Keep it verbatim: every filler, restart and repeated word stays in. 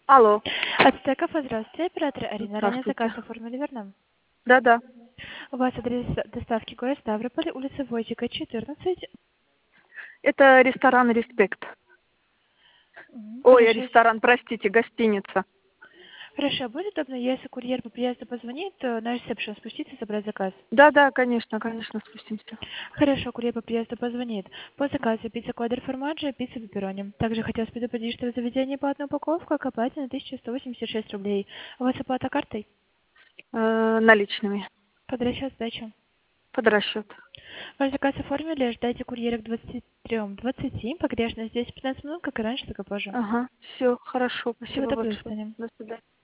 Алло. От Стеков, здравствуйте, оператор Арина. Ранее Здравствуйте. заказ оформили, верно? Ну, Ранее заказ здравствуйте. оформили, верно? Да-да. У вас адрес доставки город Ставрополь, улица Войчика, четырнадцать. Это ресторан «Респект». Мгм, Ой, Хорошо. ресторан, простите, гостиница. Хорошо, будет удобно, если курьер по приезду позвонит, то на ресепшн спуститься и забрать заказ? Да-да, конечно, конечно, спустимся. Хорошо, курьер по приезду позвонит. По заказу пицца квадр формаджо, пицца пепперони. Также хотелось предупредить, что в заведении по одной упаковке к оплате на тысячу сто восемьдесят шесть рублей. У вас оплата картой? Э, наличными. Под расчет сдачи. Под расчет. Ваш заказ оформили, ждайте курьера к двадцати трём двадцати, погрешность здесь пятнадцать минут, как и раньше, так и позже. Ага, все, хорошо, Всего спасибо доброго, до большое. свидания. До свидания.